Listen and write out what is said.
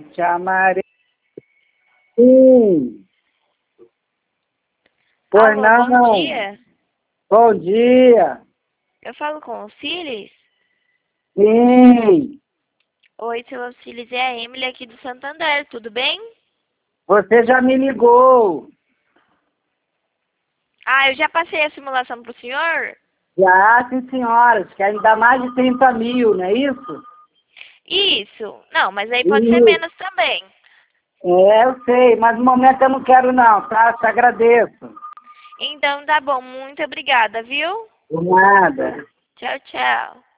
te amarei. Sim. Pois Alô, não. bom dia. Bom dia. Eu falo com o Cilis? Sim. Oi, seu Cilis, é a Emily aqui do Santander, tudo bem? Você já me ligou. Ah, eu já passei a simulação para o senhor? Já, sim, senhoras. Querem dar mais de 30 mil, não é isso? Isso. Não, mas aí pode ser Isso. menos também. É, eu sei, mas no momento eu não quero não, tá? Te agradeço. Então tá bom, muito obrigada, viu? Por nada. Tchau, tchau.